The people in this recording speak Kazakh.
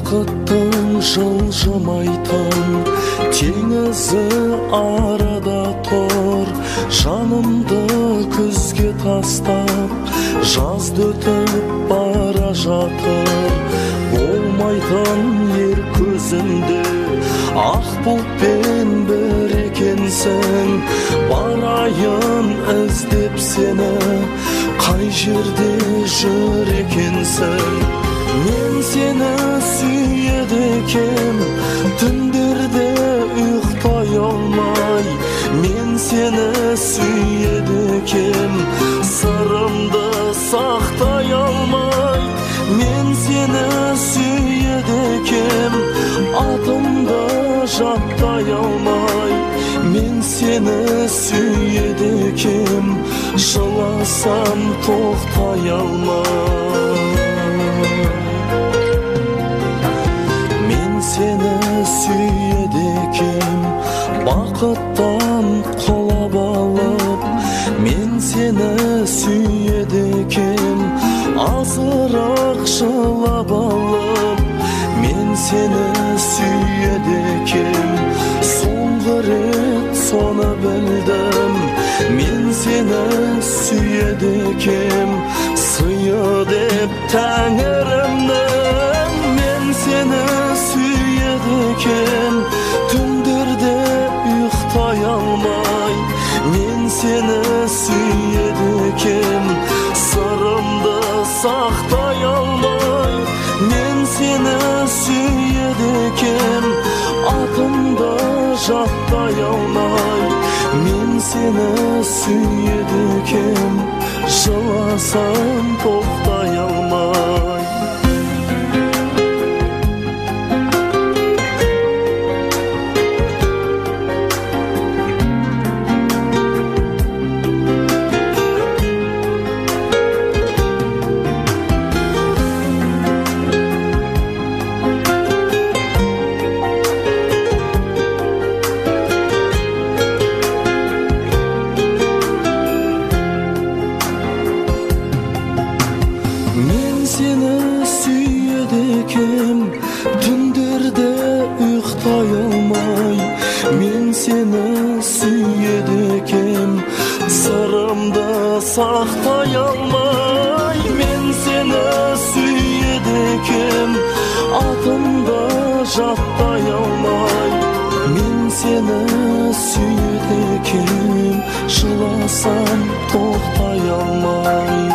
бақыттың жылжымайтын теңізі арада тұр. Жанымды күзге тастап жазды өтіп бара жатыр. Болмайтын ер көзімде ақ бұлтпен бір екенсің. Барайын іздеп сені, қай жерде жүр екенсің. Мен сені сүйеді екем, түндерде ұйықтай алмай. Мен сені сүйеді екем, сырымды сақтай алмай. Мен сені сүйеді екем, атымды жаттай алмай. Мен сені сүйеді екем, жыласам тоқтай алмай. Мен сені сүйеді екем, бақыттан құлап алып. Мен сені сүйеді екем, азырақ жылап алып. Мен сені сүйеді екем, соңғы рет соны білдім. Мен сені сүйеді екем, сыйы деп тәңірімнің. Мен сені сүйеді екем, түндерде ұйықтай алмай. Мен сені сүйеді екем, сырымды сақтай алмай. Мен сені сүйеді екем, атымды жаттай алмай. Мен сені сүйеді екем, жыласам тоқтай алмай. Мен сені сүйеді екем, түндерде ұйықтай алмай. Мен сені сүйеді екем, сырымды сақтай алмай. Мен сені сүйеді екем, атымды жаттай алмай. Мен сені сүйеді екем, жыласам тоқтай алмай.